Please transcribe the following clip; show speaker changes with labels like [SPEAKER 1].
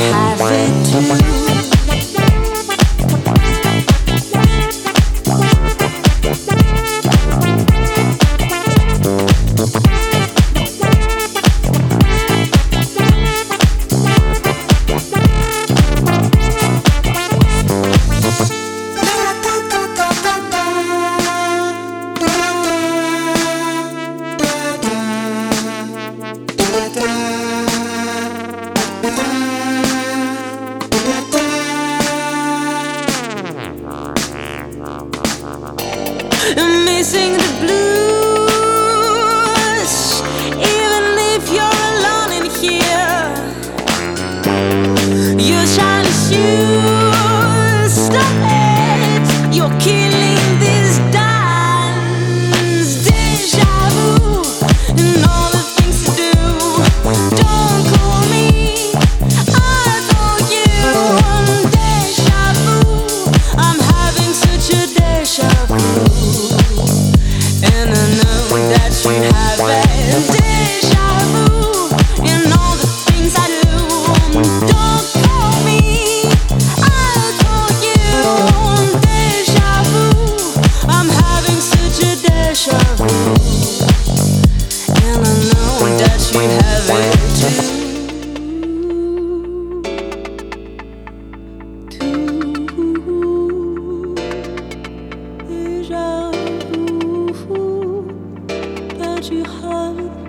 [SPEAKER 1] have it too. I'm missing the blues, even if you're alone in here. Your shiny shoes, stop it, you're killing this dance. Deja vu, and all the things to do. Don't call me, I call you. Deja vu, I'm having such a deja vu. And I know that you have it. Deja vu in all the things I do. Don't call me, I'll call you. Deja vu, I'm having such a deja vu. And I know that you have it too. Deja vu, that you have it.